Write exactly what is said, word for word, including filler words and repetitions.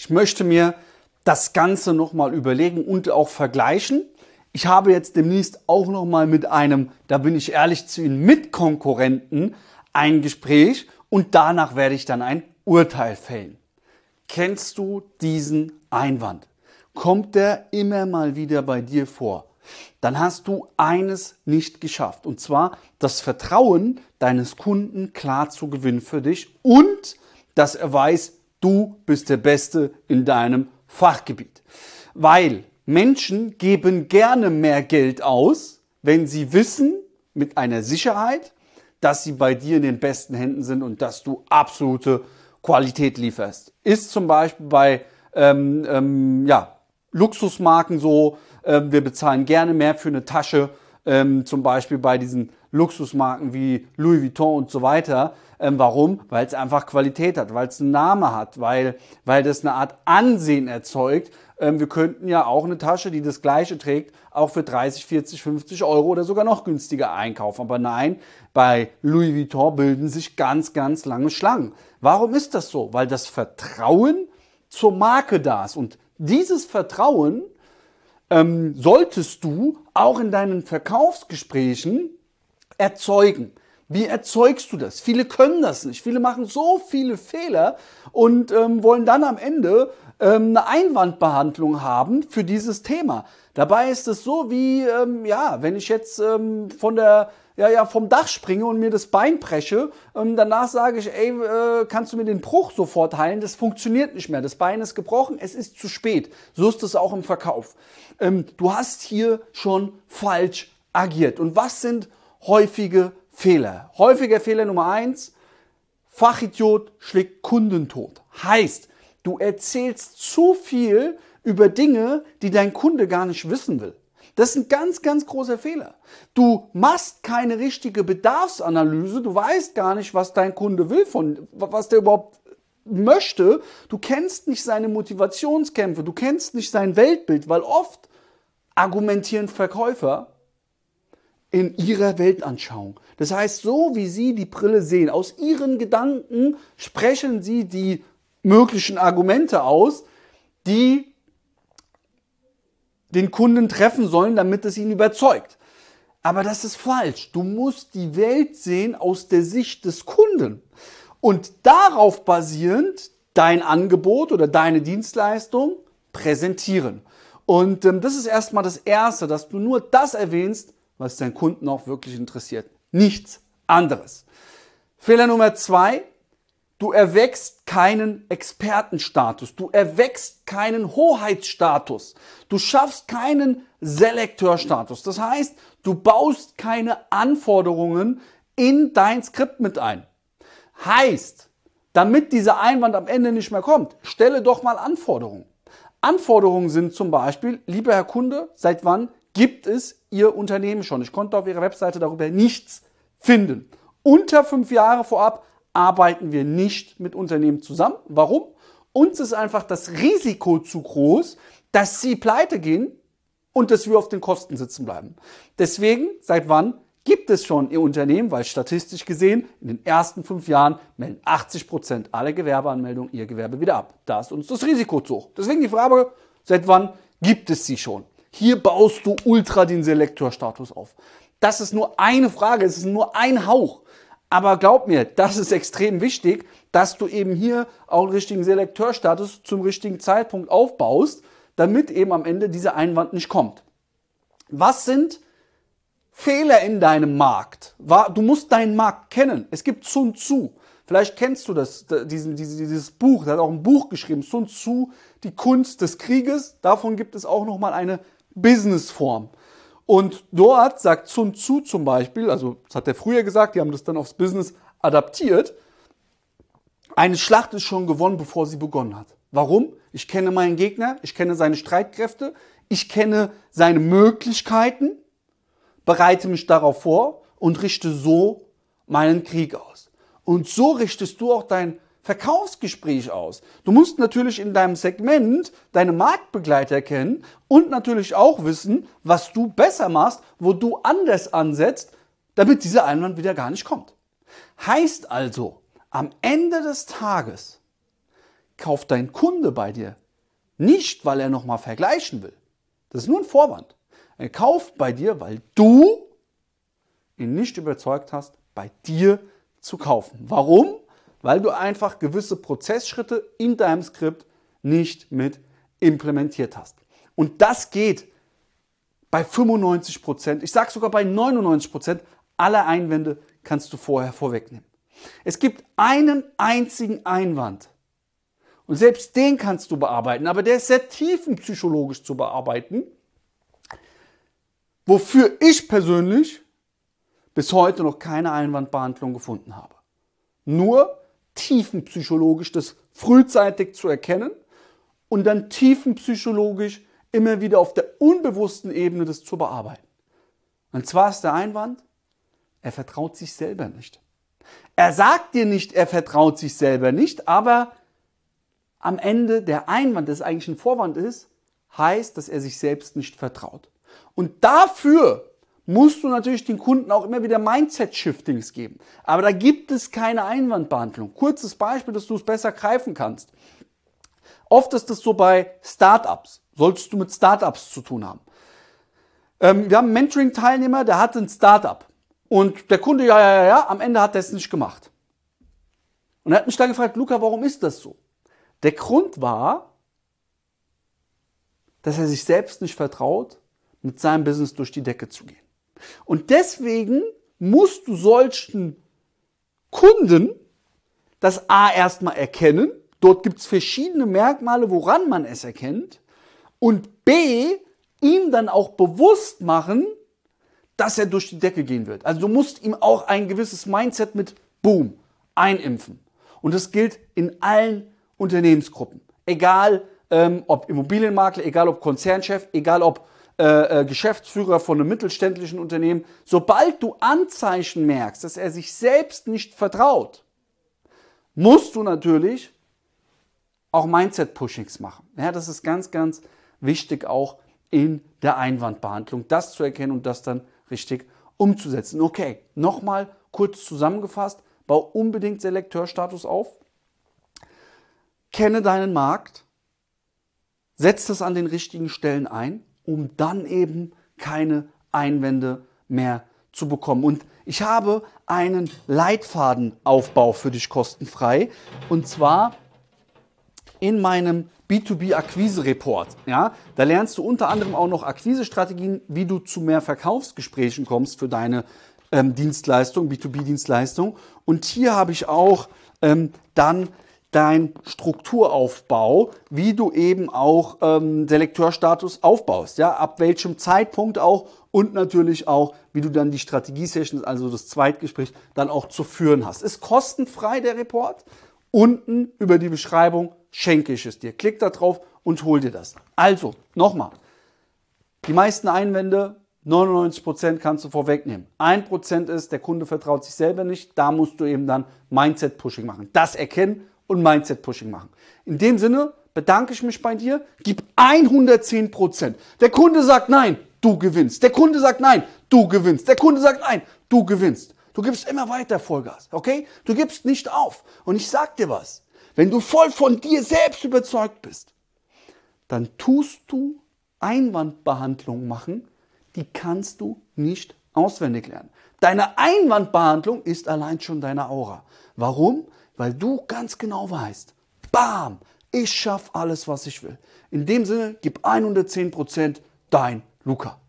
Ich möchte mir das Ganze nochmal überlegen und auch vergleichen. Ich habe jetzt demnächst auch nochmal mit einem, da bin ich ehrlich zu Ihnen, Mitkonkurrenten ein Gespräch und danach werde ich dann ein Urteil fällen. Kennst du diesen Einwand? Kommt der immer mal wieder bei dir vor? Dann hast du eines nicht geschafft, und zwar das Vertrauen deines Kunden klar zu gewinnen für dich und dass er weiß, du bist der Beste in deinem Fachgebiet. Weil Menschen geben gerne mehr Geld aus, wenn sie wissen, mit einer Sicherheit, dass sie bei dir in den besten Händen sind und dass du absolute Qualität lieferst. Ist zum Beispiel bei ähm, ähm, ja, Luxusmarken so, äh, wir bezahlen gerne mehr für eine Tasche, ähm, zum Beispiel bei diesen Luxusmarken wie Louis Vuitton und so weiter. Ähm, warum? Weil es einfach Qualität hat, weil es einen Namen hat, weil, weil das eine Art Ansehen erzeugt. Ähm, wir könnten ja auch eine Tasche, die das Gleiche trägt, auch für dreißig, vierzig, fünfzig Euro oder sogar noch günstiger einkaufen. Aber nein, bei Louis Vuitton bilden sich ganz, ganz lange Schlangen. Warum ist das so? Weil das Vertrauen zur Marke da ist. Und dieses Vertrauen ähm, solltest du auch in deinen Verkaufsgesprächen erzeugen. Wie erzeugst du das? Viele können das nicht. Viele machen so viele Fehler und ähm, wollen dann am Ende ähm, eine Einwandbehandlung haben für dieses Thema. Dabei ist es so wie, ähm, ja, wenn ich jetzt ähm, von der, ja, ja, vom Dach springe und mir das Bein breche, ähm, danach sage ich, ey, äh, kannst du mir den Bruch sofort heilen? Das funktioniert nicht mehr. Das Bein ist gebrochen, es ist zu spät. So ist es auch im Verkauf. Ähm, du hast hier schon falsch agiert. Und was sind häufige Fehler? Häufiger Fehler Nummer eins, Fachidiot schlägt Kundentod. Heißt, du erzählst zu viel über Dinge, die dein Kunde gar nicht wissen will. Das ist ein ganz, ganz großer Fehler. Du machst keine richtige Bedarfsanalyse, du weißt gar nicht, was dein Kunde will, von was der überhaupt möchte. Du kennst nicht seine Motivationskämpfe, du kennst nicht sein Weltbild, weil oft argumentieren Verkäufer in ihrer Weltanschauung. Das heißt, so wie sie die Brille sehen, aus ihren Gedanken sprechen sie die möglichen Argumente aus, die den Kunden treffen sollen, damit es ihn überzeugt. Aber das ist falsch. Du musst die Welt sehen aus der Sicht des Kunden und darauf basierend dein Angebot oder deine Dienstleistung präsentieren. Und ähm, das ist erstmal das Erste, dass du nur das erwähnst, was deinen Kunden auch wirklich interessiert. Nichts anderes. Fehler Nummer zwei, du erweckst keinen Expertenstatus, du erweckst keinen Hoheitsstatus, du schaffst keinen Selekteurstatus. Das heißt, du baust keine Anforderungen in dein Skript mit ein. Heißt, damit dieser Einwand am Ende nicht mehr kommt, stelle doch mal Anforderungen. Anforderungen sind zum Beispiel, lieber Herr Kunde, seit wann gibt es Ihr Unternehmen schon? Ich konnte auf Ihrer Webseite darüber nichts finden. Unter fünf Jahre vorab arbeiten wir nicht mit Unternehmen zusammen. Warum? Uns ist einfach das Risiko zu groß, dass sie pleite gehen und dass wir auf den Kosten sitzen bleiben. Deswegen, seit wann gibt es schon Ihr Unternehmen? Weil statistisch gesehen, in den ersten fünf Jahren melden achtzig Prozent aller Gewerbeanmeldungen ihr Gewerbe wieder ab. Da ist uns das Risiko zu hoch. Deswegen die Frage, seit wann gibt es sie schon? Hier baust du ultra den Selektorstatus auf. Das ist nur eine Frage, es ist nur ein Hauch. Aber glaub mir, das ist extrem wichtig, dass du eben hier auch einen richtigen Selekteurstatus zum richtigen Zeitpunkt aufbaust, damit eben am Ende dieser Einwand nicht kommt. Was sind Fehler in deinem Markt? Du musst deinen Markt kennen. Es gibt Sun Tzu. Vielleicht kennst du das, diesen, dieses Buch. Er hat auch ein Buch geschrieben, Sun Tzu, die Kunst des Krieges. Davon gibt es auch nochmal eine Businessform. Und dort sagt Sun Tzu zum Beispiel, also das hat er früher gesagt, die haben das dann aufs Business adaptiert, eine Schlacht ist schon gewonnen, bevor sie begonnen hat. Warum? Ich kenne meinen Gegner, ich kenne seine Streitkräfte, ich kenne seine Möglichkeiten, bereite mich darauf vor und richte so meinen Krieg aus. Und so richtest du auch dein Verkaufsgespräch aus. Du musst natürlich in deinem Segment deine Marktbegleiter kennen und natürlich auch wissen, was du besser machst, wo du anders ansetzt, damit dieser Einwand wieder gar nicht kommt. Heißt also, am Ende des Tages kauft dein Kunde bei dir nicht, weil er nochmal vergleichen will. Das ist nur ein Vorwand. Er kauft bei dir, weil du ihn nicht überzeugt hast, bei dir zu kaufen. Warum? Weil du einfach gewisse Prozessschritte in deinem Skript nicht mit implementiert hast. Und das geht bei fünfundneunzig Prozent, ich sage sogar bei neunundneunzig Prozent aller Einwände kannst du vorher vorwegnehmen. Es gibt einen einzigen Einwand und selbst den kannst du bearbeiten, aber der ist sehr tiefenpsychologisch zu bearbeiten, wofür ich persönlich bis heute noch keine Einwandbehandlung gefunden habe. Nur tiefenpsychologisch das frühzeitig zu erkennen und dann tiefenpsychologisch immer wieder auf der unbewussten Ebene das zu bearbeiten. Und zwar ist der Einwand, er vertraut sich selber nicht. Er sagt dir nicht, er vertraut sich selber nicht, aber am Ende der Einwand, das eigentlich ein Vorwand ist, heißt, dass er sich selbst nicht vertraut. Und dafür musst du natürlich den Kunden auch immer wieder Mindset-Shiftings geben. Aber da gibt es keine Einwandbehandlung. Kurzes Beispiel, dass du es besser greifen kannst. Oft ist das so bei Startups. Solltest du mit Startups zu tun haben. Ähm, wir haben einen Mentoring-Teilnehmer, der hatte ein Startup. Und der Kunde, ja, ja, ja, ja, am Ende hat er es nicht gemacht. Und er hat mich dann gefragt, Luca, warum ist das so? Der Grund war, dass er sich selbst nicht vertraut, mit seinem Business durch die Decke zu gehen. Und deswegen musst du solchen Kunden das A erstmal erkennen. Dort gibt es verschiedene Merkmale, woran man es erkennt. Und B, ihm dann auch bewusst machen, dass er durch die Decke gehen wird. Also du musst ihm auch ein gewisses Mindset mit Boom einimpfen. Und das gilt in allen Unternehmensgruppen. Egal ähm, ob Immobilienmakler, egal ob Konzernchef, egal ob äh, äh, Geschäftsführer von einem mittelständischen Unternehmen. Sobald du Anzeichen merkst, dass er sich selbst nicht vertraut, musst du natürlich auch Mindset-Pushings machen. Ja, das ist ganz, ganz wichtig auch in der Einwandbehandlung, das zu erkennen und das dann richtig umzusetzen. Okay, nochmal kurz zusammengefasst, bau unbedingt Selekteurstatus auf, kenne deinen Markt, setz das an den richtigen Stellen ein, um dann eben keine Einwände mehr zu bekommen. Und ich habe einen Leitfadenaufbau für dich kostenfrei, und zwar in meinem B zwei B-Akquise-Report. Ja, da lernst du unter anderem auch noch Akquisestrategien, wie du zu mehr Verkaufsgesprächen kommst für deine ähm, Dienstleistung, B zwei B-Dienstleistung. Und hier habe ich auch ähm, dann dein Strukturaufbau, wie du eben auch ähm, Selekteurstatus aufbaust. Ja, ab welchem Zeitpunkt auch und natürlich auch, wie du dann die Strategie-Sessions, also das Zweitgespräch, dann auch zu führen hast. Ist kostenfrei der Report. Unten über die Beschreibung schenke ich es dir. Klick da drauf und hol dir das. Also, nochmal. Die meisten Einwände, neunundneunzig Prozent kannst du vorwegnehmen. ein Prozent ist, der Kunde vertraut sich selber nicht. Da musst du eben dann Mindset-Pushing machen. Das erkennen und Mindset-Pushing machen. In dem Sinne bedanke ich mich bei dir. Gib hundertzehn Prozent. Der Kunde sagt nein, du gewinnst. Der Kunde sagt nein, du gewinnst. Der Kunde sagt nein, du gewinnst. Du gibst immer weiter Vollgas, okay? Du gibst nicht auf. Und ich sag dir was, wenn du voll von dir selbst überzeugt bist, dann tust du Einwandbehandlung machen, die kannst du nicht auswendig lernen. Deine Einwandbehandlung ist allein schon deine Aura. Warum? Weil du ganz genau weißt, bam, ich schaffe alles, was ich will. In dem Sinne, gib hundertzehn Prozent dein Luca.